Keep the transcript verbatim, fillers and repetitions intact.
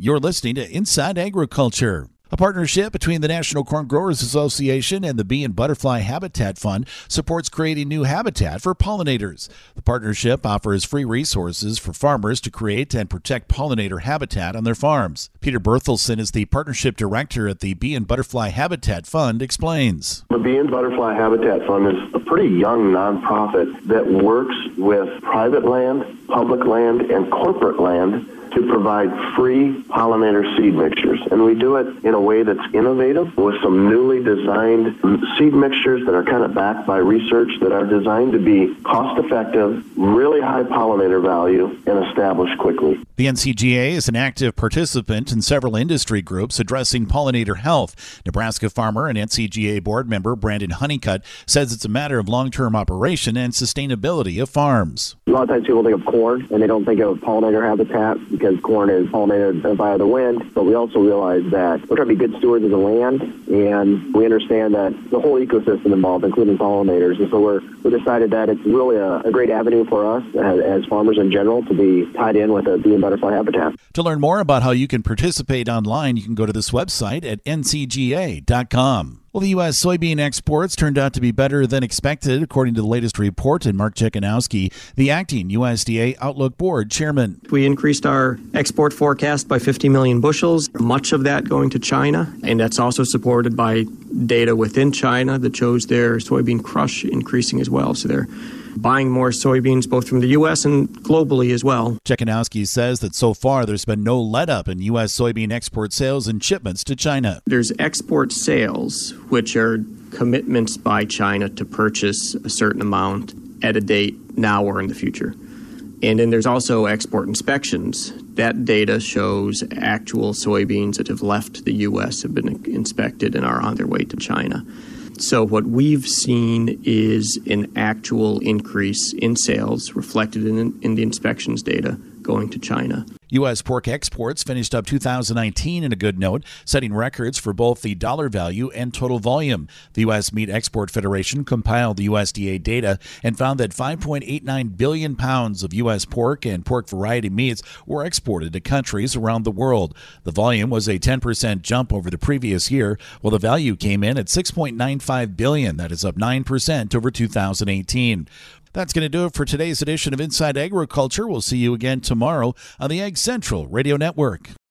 You're listening to Inside Agriculture, a partnership between the National Corn Growers Association and the Bee and Butterfly Habitat Fund supports creating new habitat for pollinators. The partnership offers free resources for farmers to create and protect pollinator habitat on their farms. Peter Berthelsen is the partnership director at the Bee and Butterfly Habitat Fund, explains. The Bee and Butterfly Habitat Fund is a pretty young nonprofit that works with private land, public land, and corporate land to provide free pollinator seed mixtures. And we do it in a way that's innovative with some newly designed seed mixtures that are kind of backed by research that are designed to be cost-effective, really high pollinator value, and established quickly. The N C G A is an active participant in several industry groups addressing pollinator health. Nebraska farmer and N C G A board member Brandon Honeycutt says it's a matter of long-term operation and sustainability of farms. A lot of times people think of corn and they don't think of pollinator habitat because corn is pollinated via the wind, but we also realize that we're trying to be good stewards of the land, and we understand that the whole ecosystem involved, including pollinators, and so we're, we decided that it's really a, a great avenue for us as, as farmers in general to be tied in with a bee and butterfly habitat. To learn more about how you can participate online, you can go to this website at N C G A dot com. Well, the U S soybean exports turned out to be better than expected, according to the latest report, and Mark Chekhanowski, the acting U S D A Outlook Board chairman. We increased our export forecast by fifty million bushels, much of that going to China, and that's also supported by data within China that shows their soybean crush increasing as well. So they're buying more soybeans both from the U S and globally as well. Chekhanowski says that so far there's been no let-up in U S soybean export sales and shipments to China. There's export sales, which are commitments by China to purchase a certain amount at a date now or in the future. And then there's also export inspections. That data shows actual soybeans that have left the U S have been inspected and are on their way to China. So what we've seen is an actual increase in sales reflected in, in the inspections data going to China. U S pork exports finished up two thousand nineteen in a good note, setting records for both the dollar value and total volume. The U S Meat Export Federation compiled the U S D A data and found that five point eight nine billion pounds of U S pork and pork variety meats were exported to countries around the world. The volume was a ten percent jump over the previous year, while the value came in at six point nine five billion dollars. That is up nine percent over two thousand eighteen. That's going to do it for today's edition of Inside Agriculture. We'll see you again tomorrow on the Ag Central Radio Network.